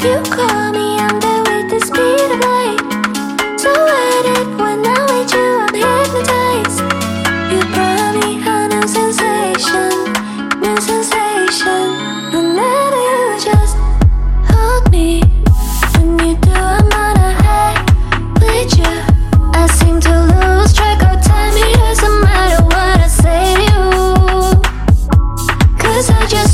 You call me, I'm there with the speed of light. So addicted when I'm with you, I'm hypnotized. You brought me a new sensation, new sensation. Whenever you just hold me, when you do, I'm on a high with you. I seem to lose track of time. It doesn't matter what I say to you, 'cause I just